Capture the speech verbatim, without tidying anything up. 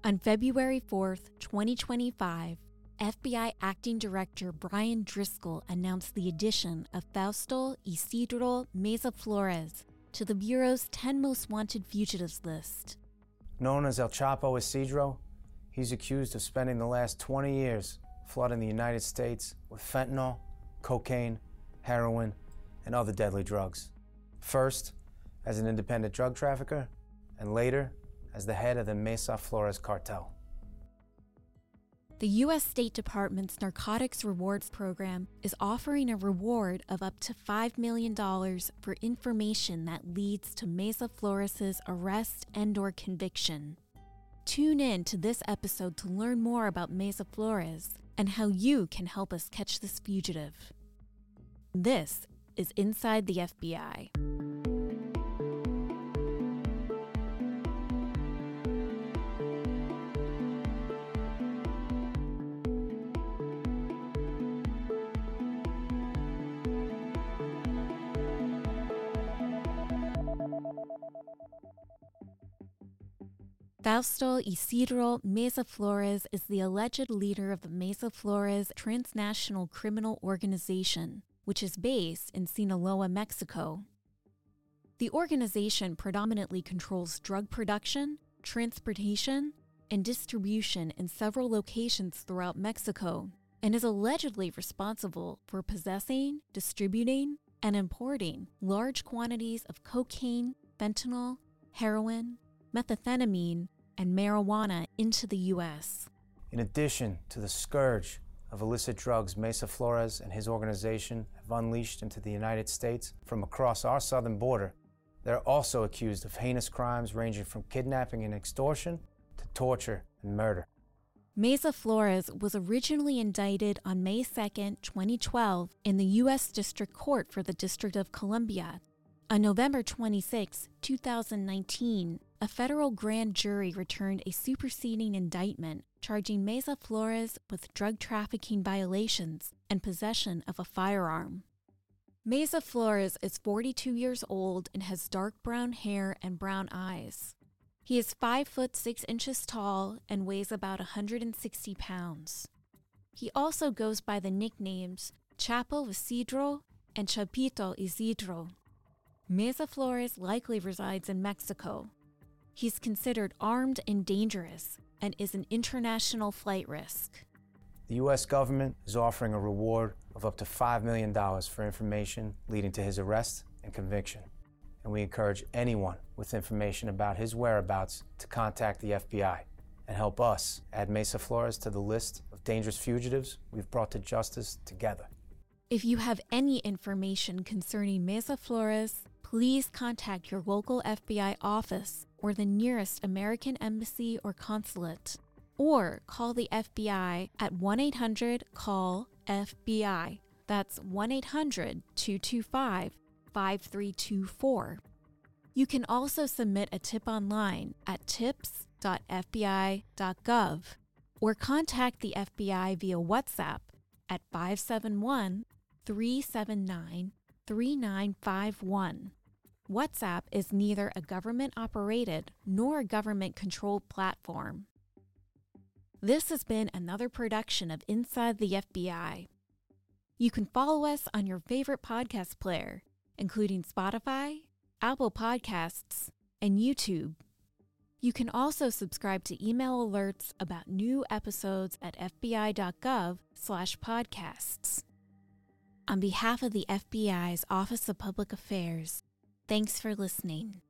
On February fourth, twenty twenty-five, F B I Acting Director Brian Driscoll announced the addition of Fausto Isidro Meza Flores to the Bureau's ten Most Wanted Fugitives list. Known as El Chapo Isidro, he's accused of spending the last twenty years flooding the United States with fentanyl, cocaine, heroin, and other deadly drugs. First, as an independent drug trafficker, and later, as the head of the Meza Flores cartel. The U S State Department's Narcotics Rewards Program is offering a reward of up to five million dollars for information that leads to Meza Flores' arrest and or conviction. Tune in to this episode to learn more about Meza Flores and how you can help us catch this fugitive. This is Inside the F B I. Fausto Isidro Meza Flores is the alleged leader of the Meza Flores Transnational Criminal Organization, which is based in Sinaloa, Mexico. The organization predominantly controls drug production, transportation, and distribution in several locations throughout Mexico, and is allegedly responsible for possessing, distributing, and importing large quantities of cocaine, fentanyl, heroin, methamphetamine, and marijuana into the U S. In addition to the scourge of illicit drugs Meza Flores and his organization have unleashed into the United States from across our southern border, they're also accused of heinous crimes ranging from kidnapping and extortion to torture and murder. Meza Flores was originally indicted on May second, twenty twelve in the U S District Court for the District of Columbia. On November twenty-sixth, two thousand nineteen, a federal grand jury returned a superseding indictment charging Meza Flores with drug trafficking violations and possession of a firearm. Meza Flores is forty-two years old and has dark brown hair and brown eyes. He is five foot six inches tall and weighs about one hundred sixty pounds. He also goes by the nicknames Chapo Isidro and Chapito Isidro. Meza Flores likely resides in Mexico. He's considered armed and dangerous and is an international flight risk. The U S government is offering a reward of up to five million dollars for information leading to his arrest and conviction. And we encourage anyone with information about his whereabouts to contact the F B I and help us add Meza Flores to the list of dangerous fugitives we've brought to justice together. If you have any information concerning Meza Flores, please contact your local F B I office or the nearest American embassy or consulate, or call the F B I at one eight hundred call F B I. That's one eight hundred two two five five three two four. You can also submit a tip online at tips dot f b i dot gov or contact the F B I via WhatsApp at five seven one, three seven nine, three nine five one. WhatsApp is neither a government-operated nor a government-controlled platform. This has been another production of Inside the F B I. You can follow us on your favorite podcast player, including Spotify, Apple Podcasts, and YouTube. You can also subscribe to email alerts about new episodes at f b i dot gov slash podcasts. On behalf of the F B I's Office of Public Affairs, thanks for listening.